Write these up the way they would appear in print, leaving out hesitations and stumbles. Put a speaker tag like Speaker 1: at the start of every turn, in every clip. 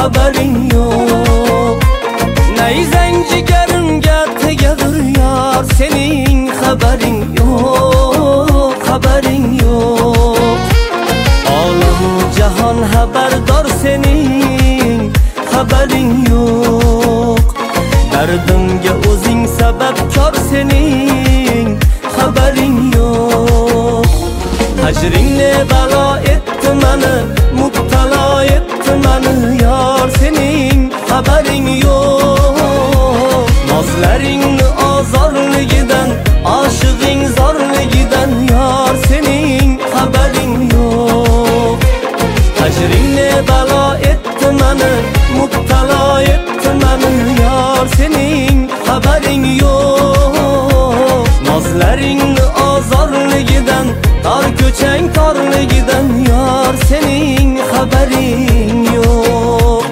Speaker 1: xabaring yo'q. Nayzang jigarimga tegadir yor, sening xabaring yo'q, xabaring yo'q. Olam jahon xabardor, sening xabaring yo'q. Dardimga o'zing sababkor, sening xabaring yo'q. Hajringni balo etdi mani, mubtalo etdi mani yor, sening xabaring yo'q. Nozlaringni ozorligidan, oshig'ing zorligidan yor, sening xabaring yo'q. Hajringni balo etdi mani, mubtalo etdi mani yor, sening xabaring yo'q. Nozlaringni ozorligidan, tor ko'chang torligidan yor, sening xabaring yo'q.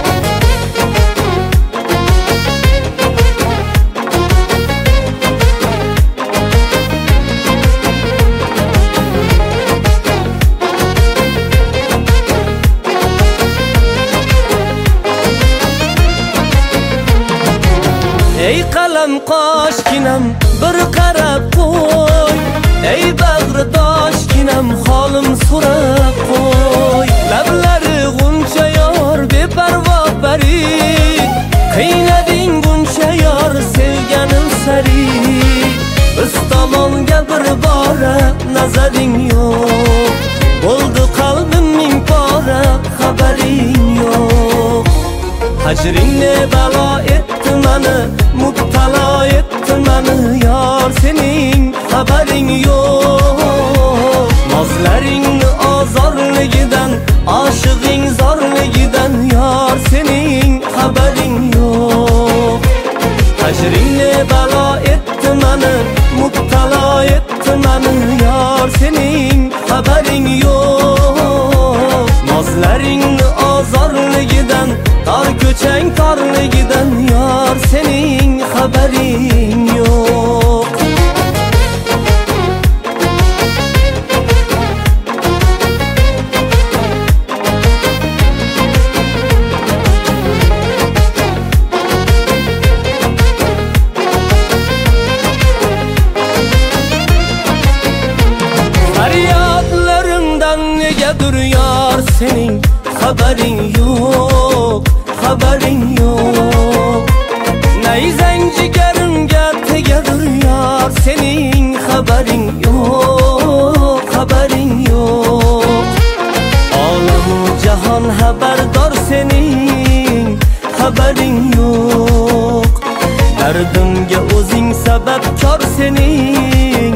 Speaker 1: Ey qalam qoshginam bir qarab qo'y, ey bag'ridoshginam holim so'rab qo'y. Lablari g'uncha yor beparvo barid, qiynading buncha yor sevganim sari. Biz tomonga bir bora nazaring yo'q, bo'ldi qalbim ming pora xabaring yo'q. Hajringni balo etdi mani, mubtalo etdi mani yor, sening xabaring yo'q. Nozlaringni ozorligidan, oshig'ing zorligidan yor, sening xabaring yo'q. Hajringni balo etdi mani, mubtalo etdi mani yor, sening xabaring yo'q. Nozlaringni ozorligidan, tor ko'chang torligidan yor, sening xabaring yo'q. Faryodlarimdan negadir yor, sening xabaring yo'q, xabaring yo'q. Nayzang jigarimga tegadir yor, sening xabaring yo'q, xabaring yo'q. Olamu jahon xabardor, sening xabaring yo'q. Dardimga o'zing sababkor, sening